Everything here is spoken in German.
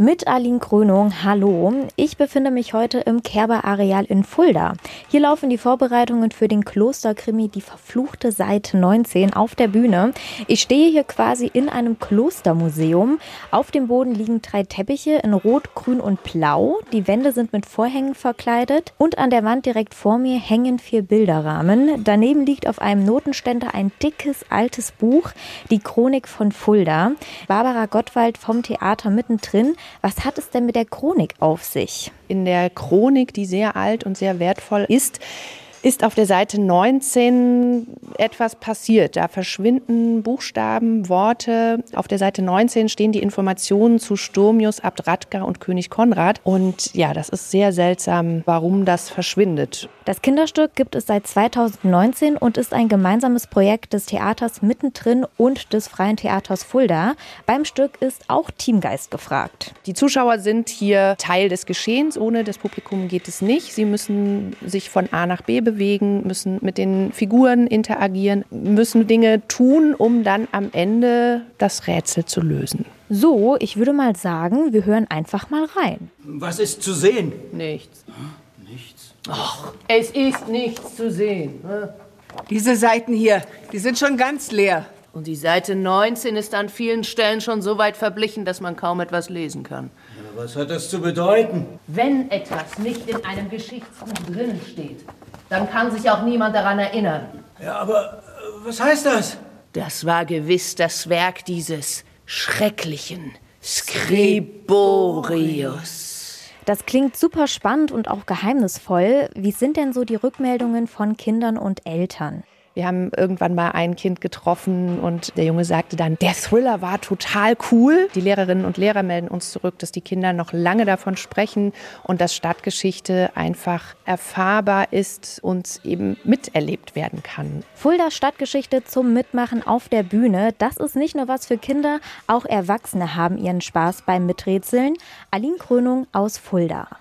Mit Aline Krönung, hallo. Ich befinde mich heute im Kerber-Areal in Fulda. Hier laufen die Vorbereitungen für den Klosterkrimi Die verfluchte Seite 19 auf der Bühne. Ich stehe hier quasi in einem Klostermuseum. Auf dem Boden liegen 3 Teppiche in Rot, Grün und Blau. Die Wände sind mit Vorhängen verkleidet und an der Wand direkt vor mir hängen 4 Bilderrahmen. Daneben liegt auf einem Notenständer ein dickes, altes Buch, die Chronik von Fulda. Barbara Gottwald vom Theater mittendrin. Was hat es denn mit der Chronik auf sich? In der Chronik, die sehr alt und sehr wertvoll ist auf der Seite 19 etwas passiert. Da verschwinden Buchstaben, Worte. Auf der Seite 19 stehen die Informationen zu Sturmius, Abt Radger und König Konrad. Und ja, das ist sehr seltsam, warum das verschwindet. Das Kinderstück gibt es seit 2019 und ist ein gemeinsames Projekt des Theaters mittendrin und des Freien Theaters Fulda. Beim Stück ist auch Teamgeist gefragt. Die Zuschauer sind hier Teil des Geschehens. Ohne das Publikum geht es nicht. Sie müssen sich von A nach B bewegen, müssen mit den Figuren interagieren, müssen Dinge tun, um dann am Ende das Rätsel zu lösen. So, ich würde mal sagen, wir hören einfach mal rein. Was ist zu sehen? Nichts. Nichts. Ach, es ist nichts zu sehen. Diese Seiten hier, die sind schon ganz leer. Und die Seite 19 ist an vielen Stellen schon so weit verblichen, dass man kaum etwas lesen kann. Ja, was hat das zu bedeuten? Wenn etwas nicht in einem Geschichtsbuch drin steht, dann kann sich auch niemand daran erinnern. Ja, aber was heißt das? Das war gewiss das Werk dieses schrecklichen Scriborius. Das klingt super spannend und auch geheimnisvoll. Wie sind denn so die Rückmeldungen von Kindern und Eltern? Wir haben irgendwann mal ein Kind getroffen und der Junge sagte dann, der Thriller war total cool. Die Lehrerinnen und Lehrer melden uns zurück, dass die Kinder noch lange davon sprechen und dass Stadtgeschichte einfach erfahrbar ist und eben miterlebt werden kann. Fulda Stadtgeschichte zum Mitmachen auf der Bühne. Das ist nicht nur was für Kinder, auch Erwachsene haben ihren Spaß beim Miträtseln. Aline Krönung aus Fulda.